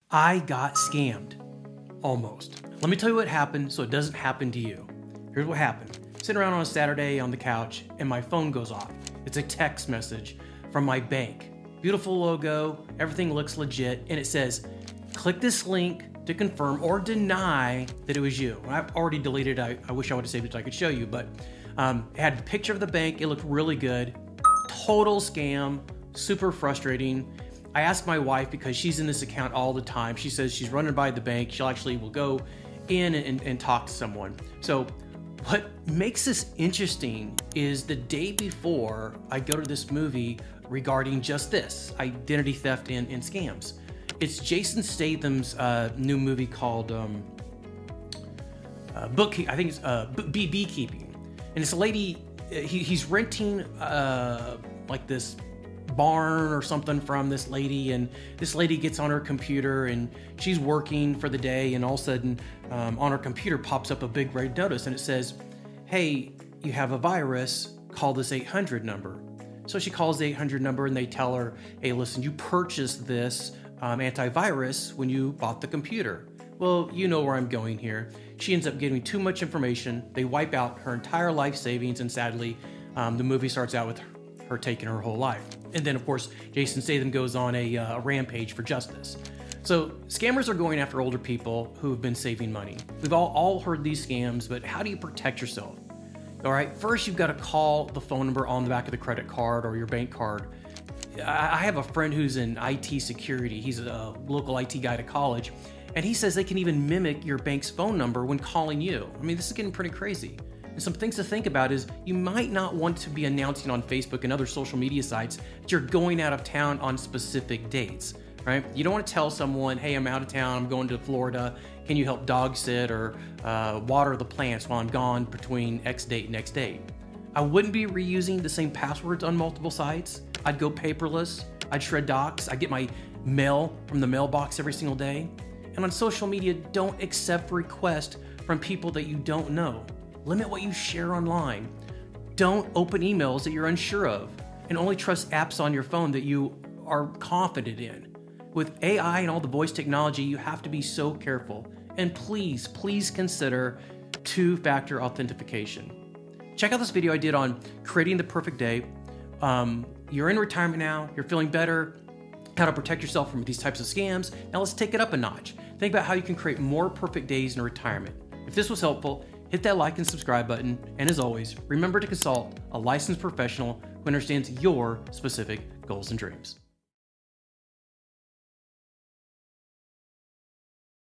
I got scammed. Almost. Let me tell you what happened so it doesn't happen to you. Here's what happened. Sitting around on a Saturday on the couch and my phone goes off. It's a text message from my bank. Beautiful logo, everything looks legit, and it says, click this link to confirm or deny that it was you. I've already deleted it. I wish I would have saved it so I could show you, but it had a picture of the bank. It looked really good. Total scam, super frustrating. I asked my wife because she's in this account all the time. She says she's running by the bank. She'll actually will go in and talk to someone. So what makes this interesting is the day before I go to this movie regarding just this, identity theft and scams. It's Jason Statham's new movie called Beekeeping. And this lady, he's renting like this barn or something from this lady, and this lady gets on her computer and she's working for the day, and all of a sudden on her computer pops up a big red notice and it says, hey, you have a virus, call this 800 number. So she calls the 800 number and they tell her, hey, listen, you purchased this antivirus when you bought the computer. Well, you know where I'm going here. She ends up giving too much information. They wipe out her entire life savings, and sadly, the movie starts out with her taking her whole life. And then, of course, Jason Statham goes on a rampage for justice. So scammers are going after older people who have been saving money. We've all heard these scams, but how do you protect yourself? All right, first you've got to call the phone number on the back of the credit card or your bank card. I have a friend who's in IT security. He's a local IT guy to college, and he says they can even mimic your bank's phone number when calling you. I mean, this is getting pretty crazy. And some things to think about is you might not want to be announcing on Facebook and other social media sites that you're going out of town on specific dates, right? You don't want to tell someone, hey, I'm out of town, I'm going to Florida. Can you help dog sit or water the plants while I'm gone between X date and X date? I wouldn't be reusing the same passwords on multiple sites. I'd go paperless. I'd shred docs. I'd get my mail from the mailbox every single day. And on social media, don't accept requests from people that you don't know. Limit what you share online. Don't open emails that you're unsure of, and only trust apps on your phone that you are confident in. With AI and all the voice technology, you have to be so careful. And please consider two-factor authentication. Check out this video I did on creating the perfect day. You're in retirement now, you're feeling better, how to protect yourself from these types of scams. Now let's take it up a notch. Think about how you can create more perfect days in retirement. If this was helpful, hit that like and subscribe button. And as always, remember to consult a licensed professional who understands your specific goals and dreams.